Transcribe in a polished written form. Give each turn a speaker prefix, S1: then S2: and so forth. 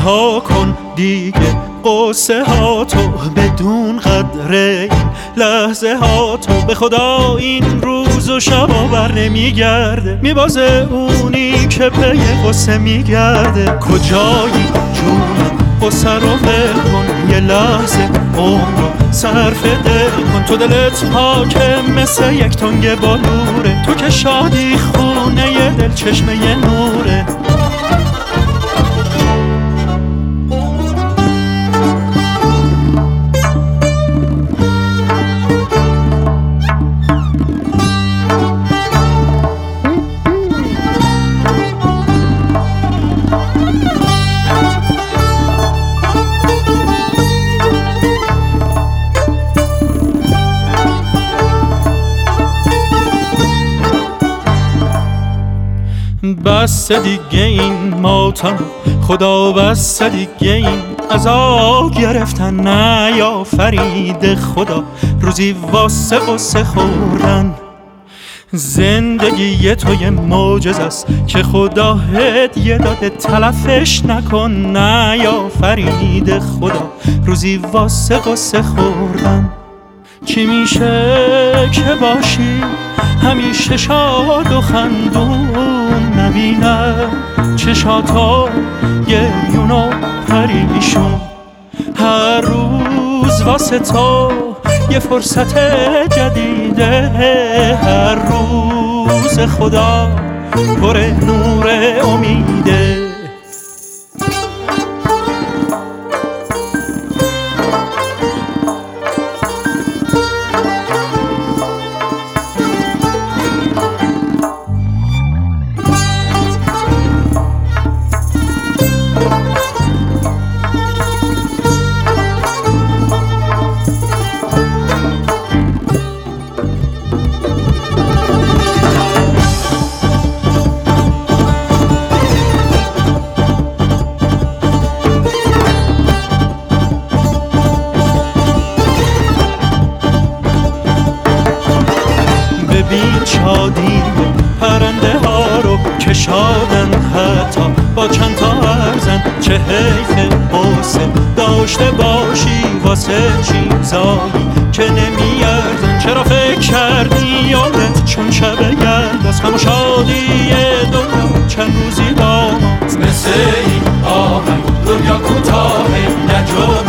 S1: رها کن دیگه قصه ها تو، بدون قدر این لحظه ها تو. به خدا این روز و شبا بر نمیگرده، میبازه اونی که پی قصه میگرده. کجایی جونم قصه رو ول کن، یه لحظه عمر رو صرف دل کن. تو دلت پاکه مثل یک تنگ بالوره، تو که شادی خونه ی دل چشمه ی نوره. بس دیگه این ماتم خدا، بس دیگه این عذاب گرفتن. نیافرید خدا روزی واسه قصه خوردن. زندگی تو یه معجزه است که خدا هدیه داده، تلفش نکن. نیافرید خدا روزی واسه قصه خوردن. چی میشه که باشی همیشه شاد و خندون، نبینه چشاتا گریون و پریشون. هر روز واسه تو یه فرصت جدیده، هر روز خدا پر نور امیده. ببین شادی پرنده ها رو که شادن، حتی با چند تا ارزن. چه حیف قصه داشته باشی واسه چیزایی که نمیارزن. چرا فکر کردی یادت چون شب یلداست، غم و شادی دنیا چند روزی با ماست. مثل این آهنگ دنیا کوتاهه، نه